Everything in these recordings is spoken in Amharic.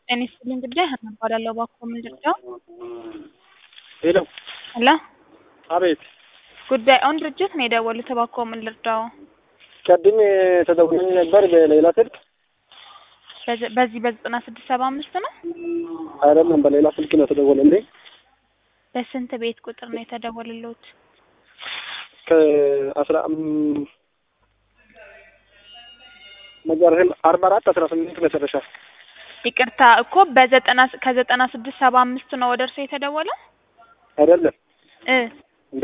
ጤና ይስጥልኝ እንግዲህ እባላለሁ እባክዎ ምንድን ነው? ሄሎ ሄሎ አቤት ጉዳዩን ድርጅት ነው የደወሉት እባክዎ ምን ልርዳዎ? ቅድም ተደውሎልኝ ነበር በሌላ ስልክ በዚህ በ9675 ነው? አይደለም በሌላ ስልክ ነው የተደወለልኝ። በስንት ቤት ቁጥር ነው የተደወለልዎት? መጨረሻ 4418 መጨረሻ። ይቅርታ እኮ ከ9675 ነው ወደ እርስዎ የተደወለው? አይደለም እ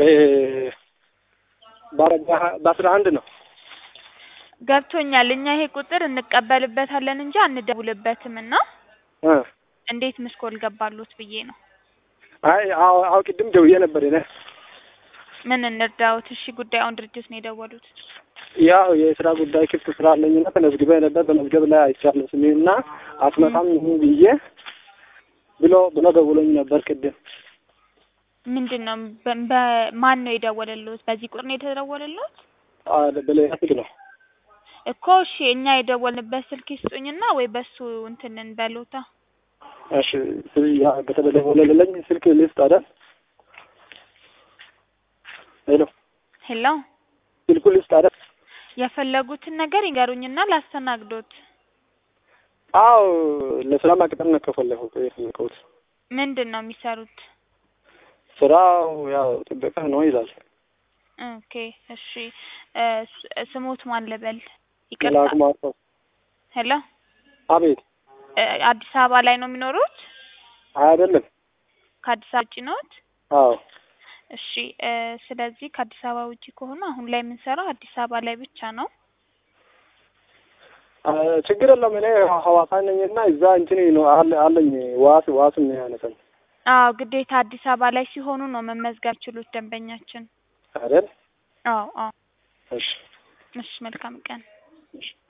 በ11 ነው። ገብቶኛል። እኛ ይሄ ቁጥር እንቀበልበታለን እንጂ አንደውልበትም እና እንዴት ምስኮል ገባልዎት ብዬ ነው። አይ አዎ ቅድም ደውዬ ነበር እኔ። ምን እንርዳዎት? እሺ ጉዳዩን ድርጅት ነው የደወሉት? ያው የስራ ጉዳይ ክፍት ስራ አለኝና ተመዝግቤ ነበር። በመዝገብ ላይ አይቻለሁ ስሜና አትመጣም ብዬ ብሎ ደውሎኝ ነበር ቅድም። ምንድነው በማን ነው የደወለልዎት? በዚህ ቁጥር ነው የተደወለልዎት? በሌላ ስልክ ነው እኮ። እሺ እኛ የደወልንበት ስልክ ይስጡኝና ወይ በሱ እንትን እንበሎታ። እሺ ያ በተደወለልኝ ስልክ ልስጥ አይደል? ሄሎ ሄሎ ስልኩ ልስጥ አይደል? የፈለጉትን ነገር ይንገሩኝና ላስተናግዶት። አዎ ለስራ ማቅጠር ነው የፈለኩት። ምንድን ነው የሚሰሩት? ስራው ያው ጥበቃ ነው ይላል። ኦኬ እሺ ስሞት ማን ልበል? መላኩ ማርቆስ። ሄሎ አቤት። አዲስ አበባ ላይ ነው የሚኖሩት? አይደለም ከአዲስ አበባ ውጪ ነዎት? አዎ እሺ ስለዚህ ከአዲስ አበባ ውጪ ከሆነ አሁን ላይ የምንሰራው አዲስ አበባ ላይ ብቻ ነው። ችግር የለም። እኔ ሐዋሳ ነኝና እዛ እንትን ነው አለኝ ዋስ ነው ያነሰኝ። አዎ ግዴታ አዲስ አበባ ላይ ሲሆኑ ነው መመዝገብ ችሉት ደንበኛችን አይደል? አዎ። እሺ መልካም ቀን። እሺ